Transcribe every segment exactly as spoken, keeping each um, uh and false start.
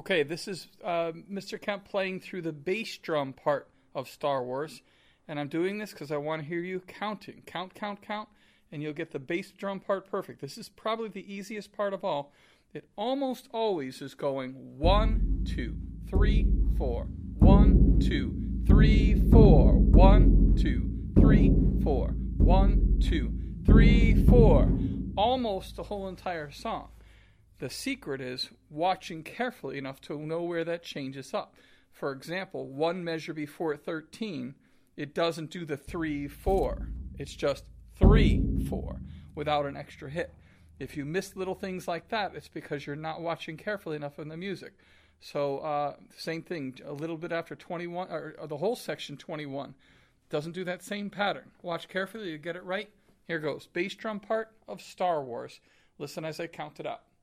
Okay, this is uh, Mister Kemp playing through the bass drum part of Star Wars. And I'm doing this because I want to hear you counting. Count, count, count. And you'll get the bass drum part perfect. This is probably the easiest part of all. It almost always is going one, two, three, four. One, two, three, four. One, two, three, four. One, two, three, four. Almost the whole entire song. The secret is watching carefully enough to know where that changes up. For example, one measure before thirteen, it doesn't do the three, four. It's just three, four without an extra hit. If you miss little things like that, it's because you're not watching carefully enough in the music. So uh, same thing, a little bit after twenty-one, or, or the whole section twenty-one, doesn't do that same pattern. Watch carefully, you get it right. Here goes, bass drum part of Star Wars. Listen as I count it up.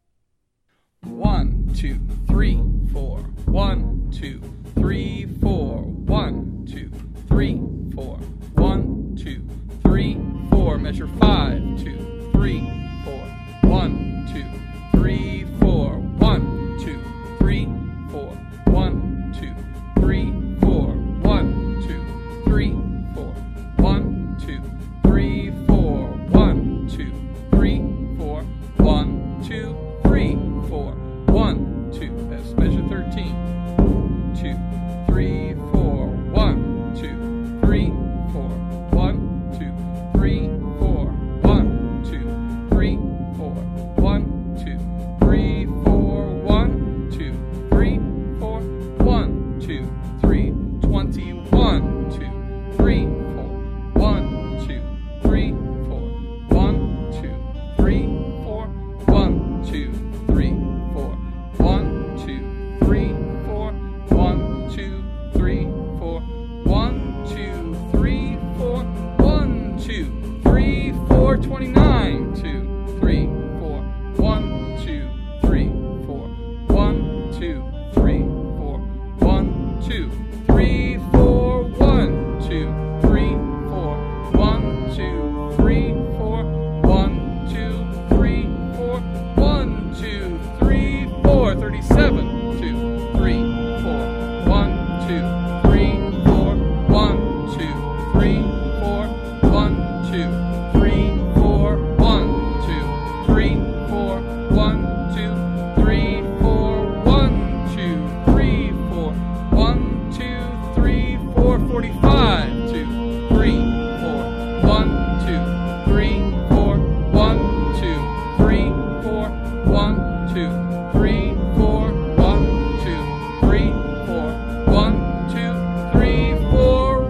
One, two, three, four. One, two, three, four. One, two, three, four. One, two, three, four. Measure five, two, three, four. One, two, three, four. One, two, three, four. One, two, three, four. One, two, three, four. One, two, three, four. One, two, three, four. One, two, three, four. One, two. That's measure thirteen. Two, three, four. One, two, three, four. One, two, three, four. One, two, three, four. One, two, three, four. One, two, three, four. One, two, three. Twenty-one, two, three, four. One, two, three, four. One, two, three, four. One, two, three, four. One, two, three, four. One, two, three, four. One, two, three, four. One, two, three, four. Twenty-nine, two, three, four. One, two, three, four. One, two, three, four. One, two, three, four. One, two, three, four. One, two, three, four. One, two, three, four. One, two, three, four. Thirty-seven, two, three, four. One, two, three, four. One, two, three, four. One, two, three, four. One, two, three, four. One, two, three, four. One, two, three, four. One, two, three, four. Forty-five, two, three, four. One, two, three, four. One, two, three, four. One, two, three, four. One, two, three, four. One, two, three, four.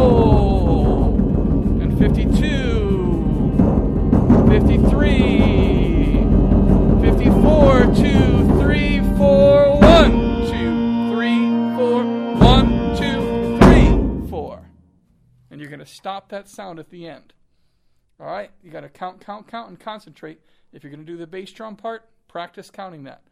Roll. And fifty-two, fifty-three, fifty-four, two, three, four. One, two, three, four. One, two, three, four. And you're going to stop that sound at the end. All right? You got to count, count, count, and concentrate. If you're going to do the bass drum part, practice counting that.